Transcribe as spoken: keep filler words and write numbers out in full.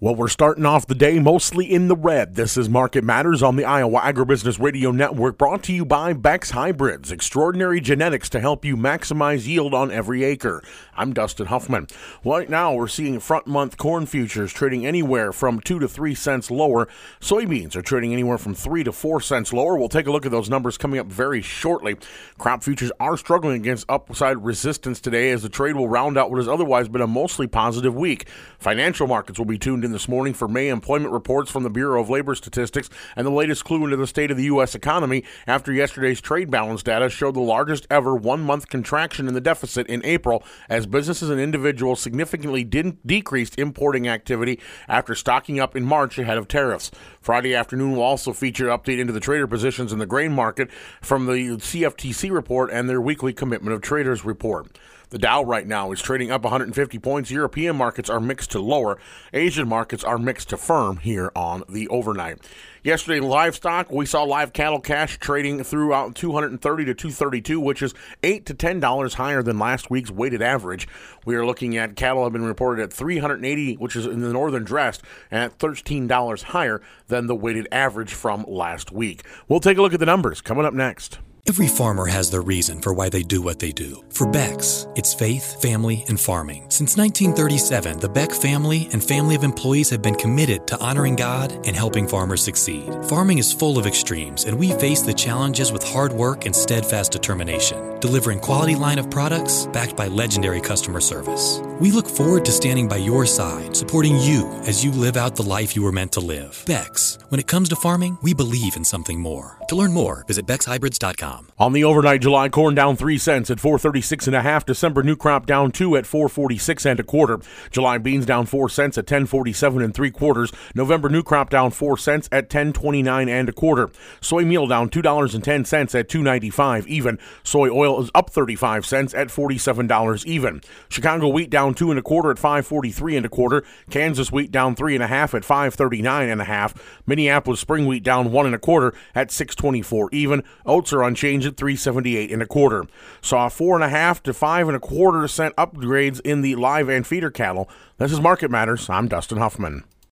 Well, we're starting off the day mostly in the red. This is Market Matters on the Iowa Agribusiness Radio Network, brought to you by Beck's Hybrids, extraordinary genetics to help you maximize yield on every acre. I'm Dustin Huffman. Right now, we're seeing front-month corn futures trading anywhere from two to three cents lower. Soybeans are trading anywhere from three to four cents lower. We'll take a look at those numbers coming up very shortly. Crop futures are struggling against upside resistance today as the trade will round out what has otherwise been a mostly positive week. Financial markets will be tuned in this morning for May employment reports from the Bureau of Labor Statistics and the latest clue into the state of the U S economy after yesterday's trade balance data showed the largest ever one-month contraction in the deficit in April as businesses and individuals significantly didn't decreased importing activity after stocking up in March ahead of tariffs. Friday afternoon will also feature an update into the trader positions in the grain market from the C F T C report and their weekly Commitment of Traders report. The Dow right now is trading up one hundred fifty points. European markets are mixed to lower. Asian markets are mixed to firm here on the overnight. Yesterday, livestock, we saw live cattle cash trading throughout two thirty to two thirty-two, which is eight to ten dollars higher than last week's weighted average. We are looking at cattle have been reported at three eighty, which is in the northern dressed, and at thirteen dollars higher than the weighted average from last week. We'll take a look at the numbers coming up next. Every farmer has their reason for why they do what they do. For Beck's, it's faith, family, and farming. Since nineteen thirty-seven, the Beck family and family of employees have been committed to honoring God and helping farmers succeed. Farming is full of extremes, and we face the challenges with hard work and steadfast determination, delivering quality line of products backed by legendary customer service. We look forward to standing by your side, supporting you as you live out the life you were meant to live. Beck's, when it comes to farming, we believe in something more. To learn more, visit becks hybrids dot com. On the overnight, July corn down three cents at four thirty-six and a half. December new crop down two at four forty-six and a quarter. July beans down four cents at ten forty-seven and three quarters. November new crop down four cents at ten twenty-nine and a quarter. Soy meal down two dollars and ten cents at two ninety-five even. Soy oil is up thirty-five cents at forty-seven dollars even. Chicago wheat down two and a quarter at five forty-three and a quarter. Kansas wheat down three and a half at five thirty-nine and a half. Minneapolis spring wheat down one and a quarter at six twenty-four even. Oats are unchanged at three seventy-eight and a quarter. Saw four and a half to five and a quarter cent upgrades in the live and feeder cattle. This is Market Matters. I'm Dustin Huffman.